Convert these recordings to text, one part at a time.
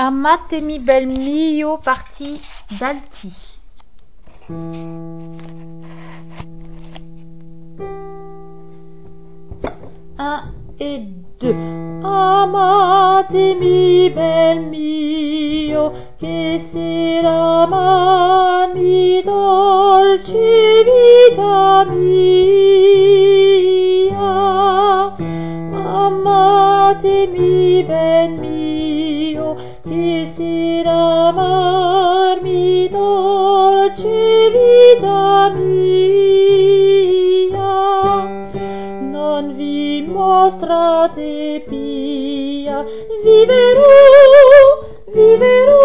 Amatemi bel mio, partie d'Alti. Un et deux. Amatemi bel mio, che sera mi dolce vita mia. Amatemi bel mio, che sera mi dolce vita mia. Non vi mostrate pia, viverò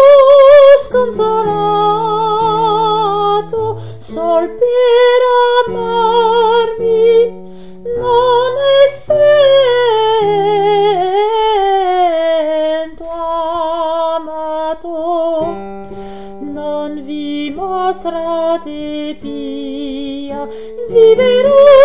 sconsolato, sol per amarmi, non essendo amato. Non vi mostrate pia, viverò